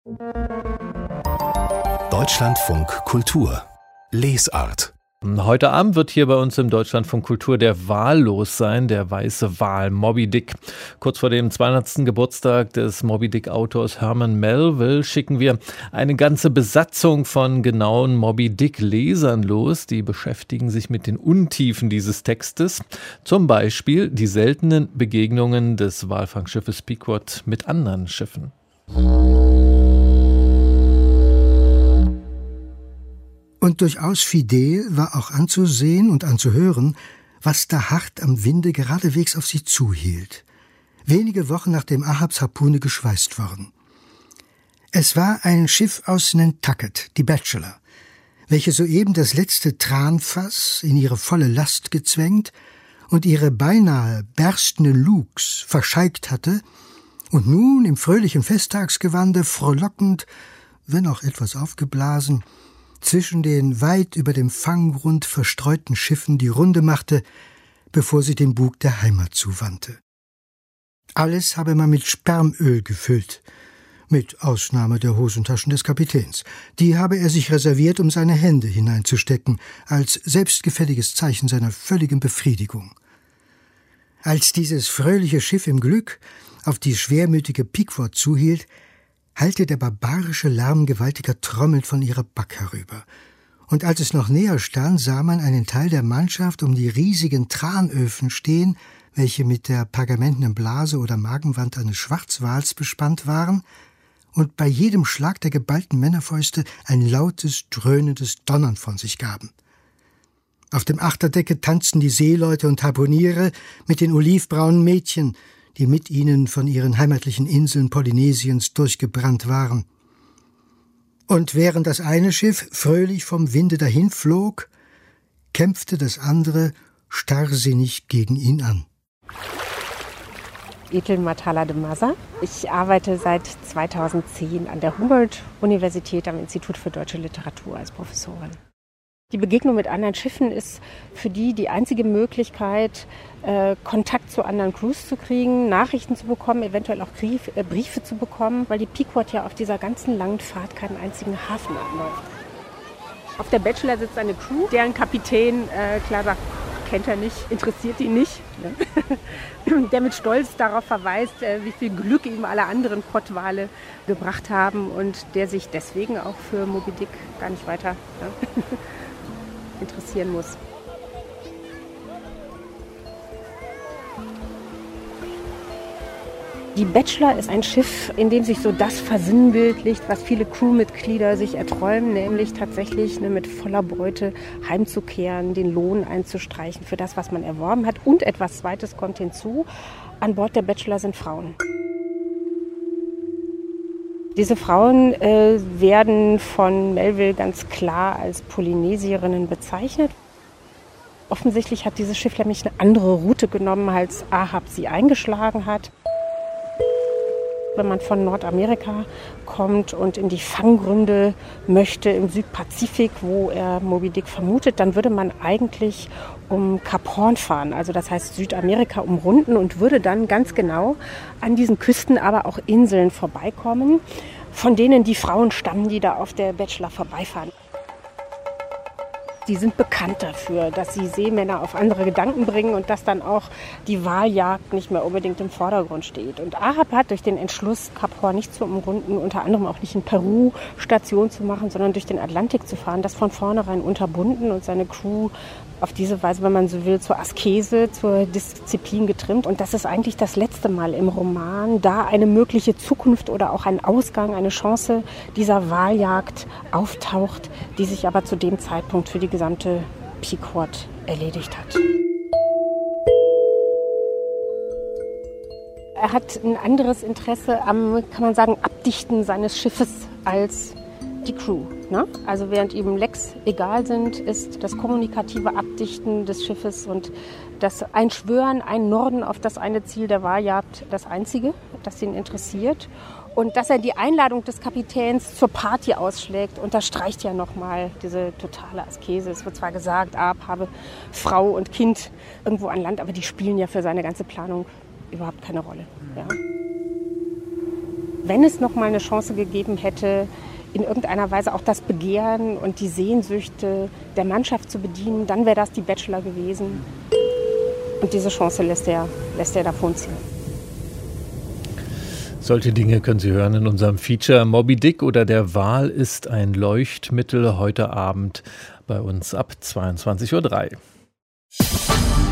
Deutschlandfunk Kultur Lesart. Heute Abend wird hier bei uns im Deutschlandfunk Kultur der Wal los sein, der weiße Wal Moby Dick. Kurz vor dem 200. Geburtstag des Moby Dick-Autors Herman Melville schicken wir eine ganze Besatzung von genauen Moby Dick-Lesern los. Die beschäftigen sich mit den Untiefen dieses Textes. Zum Beispiel die seltenen Begegnungen des Walfangschiffes Pequod mit anderen Schiffen. Und durchaus fidel war auch anzusehen und anzuhören, was da hart am Winde geradewegs auf sie zuhielt. Wenige Wochen nachdem Ahabs Harpune geschweißt worden. Es war ein Schiff aus Nantucket, die Bachelor, welche soeben das letzte Tranfass in ihre volle Last gezwängt und ihre beinahe berstende Lugs verscheigt hatte und nun im fröhlichen Festtagsgewande frohlockend, wenn auch etwas aufgeblasen, zwischen den weit über dem Fanggrund verstreuten Schiffen die Runde machte, bevor sie den Bug der Heimat zuwandte. Alles habe man mit Spermöl gefüllt, mit Ausnahme der Hosentaschen des Kapitäns. Die habe er sich reserviert, um seine Hände hineinzustecken, als selbstgefälliges Zeichen seiner völligen Befriedigung. Als dieses fröhliche Schiff im Glück auf die schwermütige Pequod zuhielt, hallte der barbarische Lärm gewaltiger Trommeln von ihrer Back herüber. Und als es noch näher stand, sah man einen Teil der Mannschaft um die riesigen Tranöfen stehen, welche mit der pergamentenen Blase oder Magenwand eines Schwarzwals bespannt waren, und bei jedem Schlag der geballten Männerfäuste ein lautes, dröhnendes Donnern von sich gaben. Auf dem Achterdecke tanzten die Seeleute und Harpuniere mit den olivbraunen Mädchen, die mit ihnen von ihren heimatlichen Inseln Polynesiens durchgebrannt waren. Und während das eine Schiff fröhlich vom Winde dahinflog, kämpfte das andere starrsinnig gegen ihn an. Ethel Matala de Maza. Ich arbeite seit 2010 an der Humboldt-Universität am Institut für Deutsche Literatur als Professorin. Die Begegnung mit anderen Schiffen ist für die einzige Möglichkeit, Kontakt zu anderen Crews zu kriegen, Nachrichten zu bekommen, eventuell auch Briefe zu bekommen, weil die Pequod ja auf dieser ganzen langen Fahrt keinen einzigen Hafen anläuft. Auf der Bachelor sitzt eine Crew, deren Kapitän klar sagt, kennt er nicht, interessiert ihn nicht. Ne? Der mit Stolz darauf verweist, wie viel Glück ihm alle anderen Pottwale gebracht haben und der sich deswegen auch für Moby Dick gar nicht weiter interessieren muss. Die Bachelor ist ein Schiff, in dem sich so das versinnbildlicht, was viele Crewmitglieder sich erträumen, nämlich tatsächlich mit voller Beute heimzukehren, den Lohn einzustreichen für das, was man erworben hat. Und etwas Zweites kommt hinzu, an Bord der Bachelor sind Frauen. Diese Frauen werden von Melville ganz klar als Polynesierinnen bezeichnet. Offensichtlich hat dieses Schiff nämlich eine andere Route genommen, als Ahab sie eingeschlagen hat. Wenn man von Nordamerika kommt und in die Fanggründe möchte im Südpazifik, wo er Moby Dick vermutet, dann würde man eigentlich um Kap Horn fahren, also das heißt Südamerika umrunden und würde dann ganz genau an diesen Küsten aber auch Inseln vorbeikommen, von denen die Frauen stammen, die da auf der Bachelor vorbeifahren. Die sind bekannt dafür, dass sie Seemänner auf andere Gedanken bringen und dass dann auch die Waljagd nicht mehr unbedingt im Vordergrund steht. Und Ahab hat durch den Entschluss, Kap Horn nicht zu umrunden, unter anderem auch nicht in Peru Station zu machen, sondern durch den Atlantik zu fahren, das von vornherein unterbunden und seine Crew auf diese Weise, wenn man so will, zur Askese, zur Disziplin getrimmt. Und das ist eigentlich das letzte Mal im Roman, da eine mögliche Zukunft oder auch ein Ausgang, eine Chance dieser Waljagd auftaucht, die sich aber zu dem Zeitpunkt für die gesamte Pequod erledigt hat. Er hat ein anderes Interesse am, kann man sagen, Abdichten seines Schiffes als die Crew. Ne? Also während ihm Lecks egal sind, ist das kommunikative Abdichten des Schiffes und das Einschwören, ein Norden auf das eine Ziel der Waljagd das einzige, das ihn interessiert. Und dass er die Einladung des Kapitäns zur Party ausschlägt, unterstreicht ja nochmal diese totale Askese. Es wird zwar gesagt, Ahab habe Frau und Kind irgendwo an Land, aber die spielen ja für seine ganze Planung überhaupt keine Rolle. Ja. Wenn es noch mal eine Chance gegeben hätte, in irgendeiner Weise auch das Begehren und die Sehnsüchte der Mannschaft zu bedienen, dann wäre das die Bachelor gewesen. Und diese Chance lässt er davonziehen. Solche Dinge können Sie hören in unserem Feature Moby Dick oder der Wal ist ein Leuchtmittel heute Abend bei uns ab 22:03 Uhr.